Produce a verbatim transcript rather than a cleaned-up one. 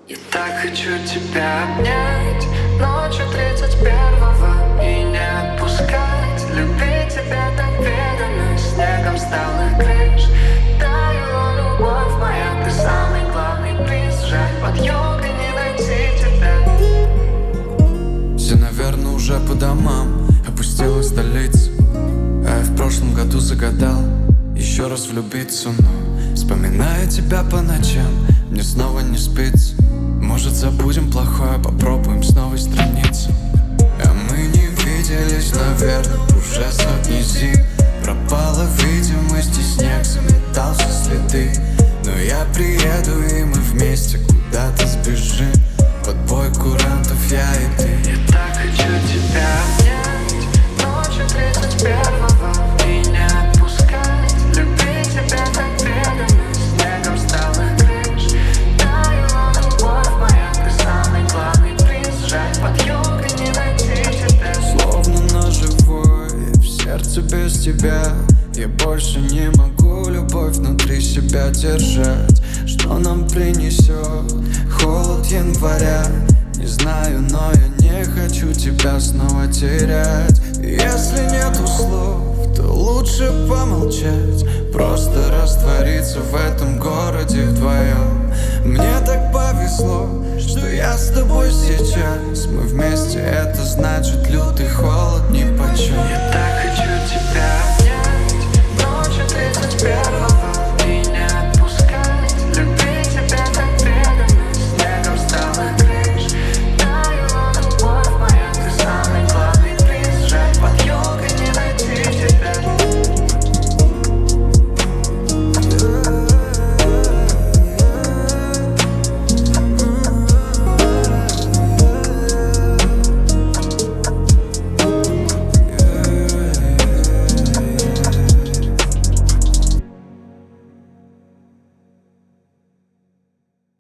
Я так хочу тебя обнять ночью тридцать первого и не отпускать. Любить тебя так преданно, снегом стал крыш. Таяла любовь моя, ты самый главный приз. Жаль, под елкой не найти тебя. Все, наверное, уже по домам, опустилась столица. А я в прошлом году загадал еще раз влюбиться, но вспоминая тебя по ночам, мне снова не спится. Может, забудем плохое, попробуем с новой страницы. А мы не виделись, наверное, уже сотни зим. Пропала видимость и снег заметал все следы. Но я приеду и мы вместе куда-то сбежим. Под бой курантов я и ты. Я так хочу тебя обнять ночью тридцать первого и не отпускать. Любить тебя так преданно, снегом стал крыш. Таяла любовь моя, ты самый главный приз. Жаль, под елкой не найти тебя. Словно ножевой в сердце без тебя. Я больше не могу любовь внутри себя держать. Что нам принесет холод января? Не знаю, но я не хочу тебя снова терять. Если нету слов, то лучше помолчать. Просто раствориться в этом городе вдвоем. Мне так повезло, что я с тобой сейчас. Мы вместе, это значит лютый холод нипочем. Я так хочу тебя